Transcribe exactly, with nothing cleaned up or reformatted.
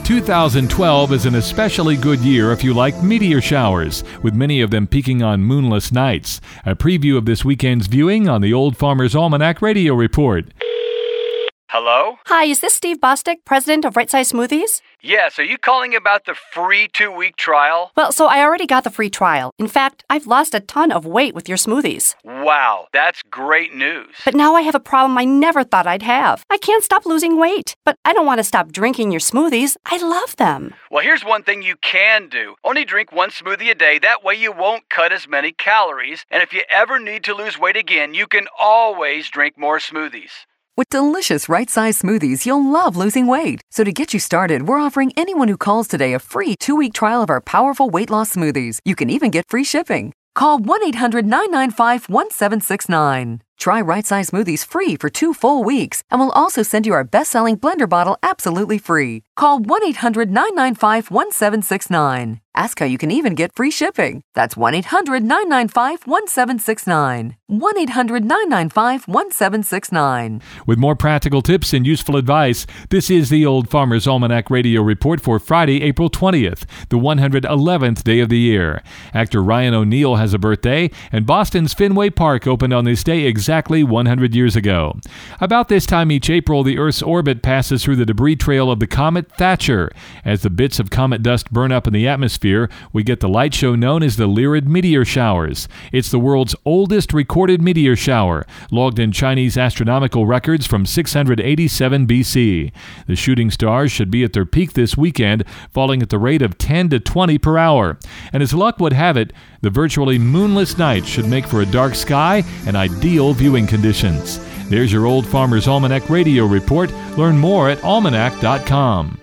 two thousand twelve is an especially good year if you like meteor showers, with many of them peaking on moonless nights. A preview of this weekend's viewing on the Old Farmer's Almanac Radio Report. Hello? Hi, is this Steve Bostic, president of Right Size Smoothies? Yes, are you calling about the free two-week trial? Well, so I already got the free trial. In fact, I've lost a ton of weight with your smoothies. Wow, that's great news. But now I have a problem I never thought I'd have. I can't stop losing weight, but I don't want to stop drinking your smoothies. I love them. Well, here's one thing you can do. Only drink one smoothie a day. That way you won't cut as many calories. And if you ever need to lose weight again, you can always drink more smoothies. With delicious right-size smoothies, you'll love losing weight. So to get you started, we're offering anyone who calls today a free two-week trial of our powerful weight loss smoothies. You can even get free shipping. Call one eight hundred nine nine five one seven six nine. Try right-size smoothies free for two full weeks, and we'll also send you our best-selling blender bottle absolutely free. Call one eight hundred nine nine five one seven six nine. Ask how you can even get free shipping. That's one eight hundred nine nine five one seven six nine. one eight hundred nine nine five one seven six nine. With more practical tips and useful advice, this is the Old Farmer's Almanac Radio Report for Friday, April twentieth, the one hundred eleventh day of the year. Actor Ryan O'Neal has a birthday, and Boston's Fenway Park opened on this day exactly one hundred years ago. About this time each April, the Earth's orbit passes through the debris trail of the comet Thatcher. As the bits of comet dust burn up in the atmosphere, we get the light show known as the Lyrid meteor showers. It's the world's oldest recorded meteor shower, logged in Chinese astronomical records from six hundred eighty-seven B C. The shooting stars should be at their peak this weekend, falling at the rate of ten to twenty per hour. And as luck would have it, the virtually moonless night should make for a dark sky and ideal viewing conditions. There's your Old Farmer's Almanac Radio Report. Learn more at almanac dot com.